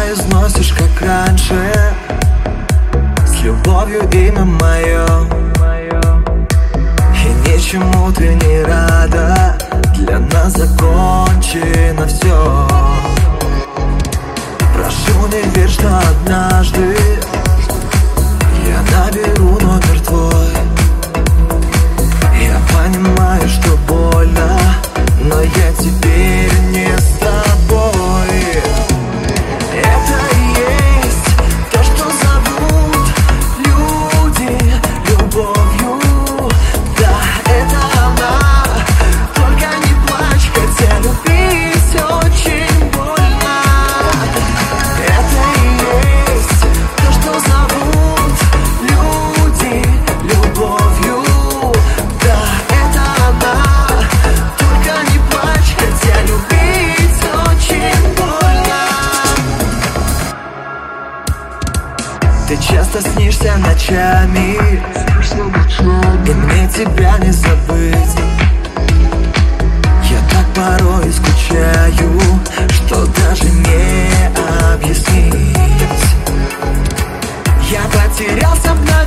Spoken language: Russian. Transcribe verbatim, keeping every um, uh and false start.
произносишь, как раньше, с любовью имя мое. И ничему ты не рада, для нас закончено все. Прошу, не верь, что однажды я наберу номер твой. Я понимаю, что больно, но я теперь не с тобой. Это и есть то, что зовут люди любовью. Да, это она, только не плачь, хотя любить очень больно. Это и есть то, что зовут люди любовью. Да, это она, только не плачь, хотя любить очень больно. Ты часто снишься ночами, и мне тебя не забыть. Я так порой скучаю, что даже не объяснить. Я потерялся в